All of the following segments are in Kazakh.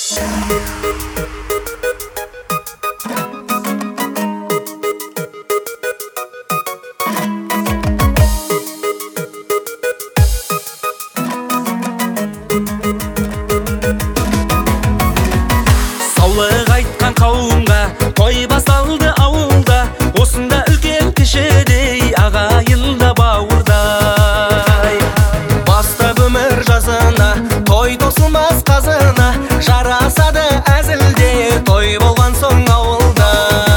Саулық айтқан қауымға той басталды ауылда, осында үлкен кішідей ағайынды бауырдай. Бастап өмір жазына той тосылмас қазына, жарасады әзілде той болған соң ауылда.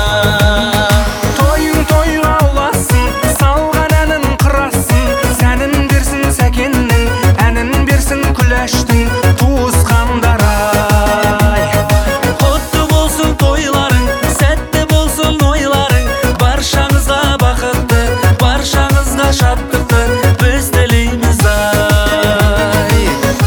Тойың тойға ұласын, салған әнін қырасың, сәнін берсін сәкеннің, әнін берсін күләштің туысқандар. Құтты болсын тойларың, сәтті болсын ойларың, баршаңызға бақытты, баршаңызға шаттықты біз тілейміз ай.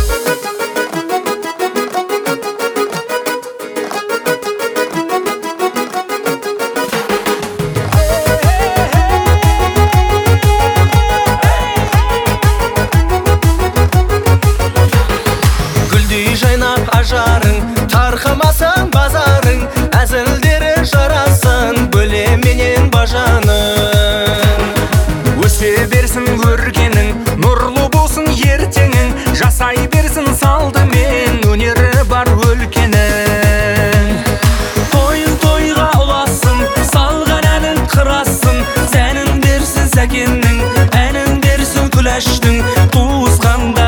Гүлдей жайнап ажарың, тарқамасын базарың, әзілдері жарасын бөлеменен бажаның. Өсе берсін өркенің, нұрлы болсын ертеңің, жасай берсін салдымен өнері бар өлкенің. Тойың тойға ұласын, салған әнін қырасың, сәнін берсін сәкеннің, әнін берсін күләштің туысқандар.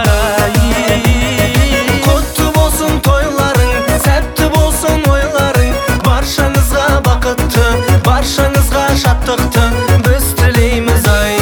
Құтты болсын тойларың, сәтті болсын ойларың, баршаңызға бақытты, баршаңызға шаттықты біз тілейміз ай.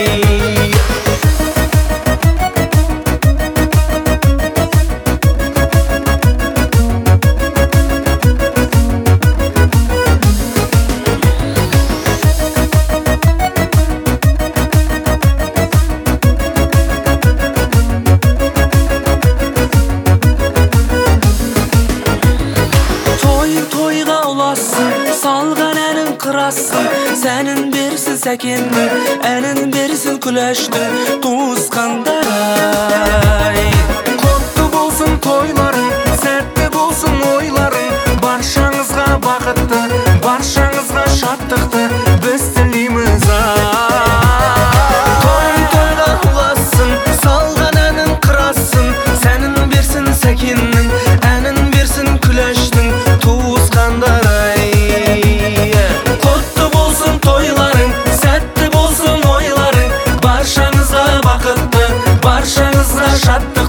Тойың тойға ұласын, салған әнін қырасың, сәнін берсін сәкеннің, әнін берсін күләштің туысқандар ай. Құтты болсын тойларың, сәтті болсын ойларың, баршаңызға бақытты, баршаңызға шаттықты біз тілейміз ай. Тойың тойға ұласын, салған әнін қырасың, сәнін берсін сәкеннің, әнін берсін күләштің туысқандар ай. Құтты болсын тойларың, сәтті болсын ойларың, баршаңызға бақытты, баршаңызға шатты